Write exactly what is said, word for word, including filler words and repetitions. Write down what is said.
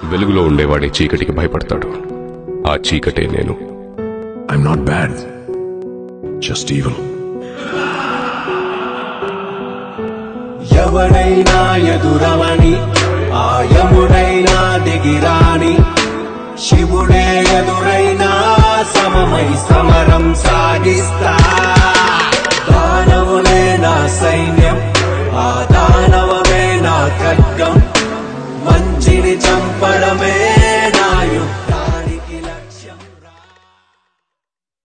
వెలుగులో ఉండేవాడే చీకటికి భయపడతాడు. ఆ చీకటే నేను. I'm not bad, just evil. ఎవడైనా ఎదురవని ఆయముడైనా దిగిరాని శివుడే ఎదురైనా సమమై సమరం సాగిస్తా. దానవులే నా సైన్యం, ఆ దానవమే నా ఖడ్గం, మంచిని చంపడమే